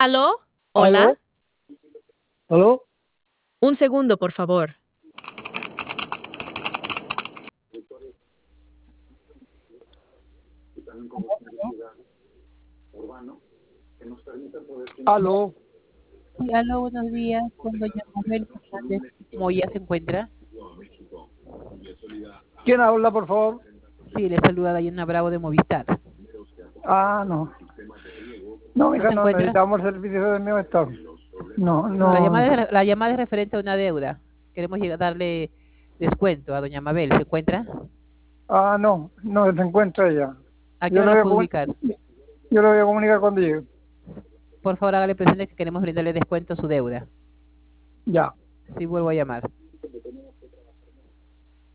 ¿Aló? ¿Aló? ¿Hola? ¿Aló? Un segundo, por favor. ¿Aló? Sí, aló, buenos días, con doña Mabel Fernández Moya se encuentra. ¿Quién habla, por favor? Sí, le saluda Dayana Bravo de Movistar. Ah, no. No, ¿No hija, se no encuentra? necesitamos servicio de mi estado. No, No, no. la llamada es referente a una deuda. Queremos darle descuento a doña Mabel. ¿Se encuentra? Ah, no, no se encuentra ella. ¿A qué Yo hora le la voy a, puedo ubicar? yo le voy a comunicar cuando llegue. Por favor, hágale presente que queremos brindarle descuento a su deuda. Ya. Sí, vuelvo a llamar.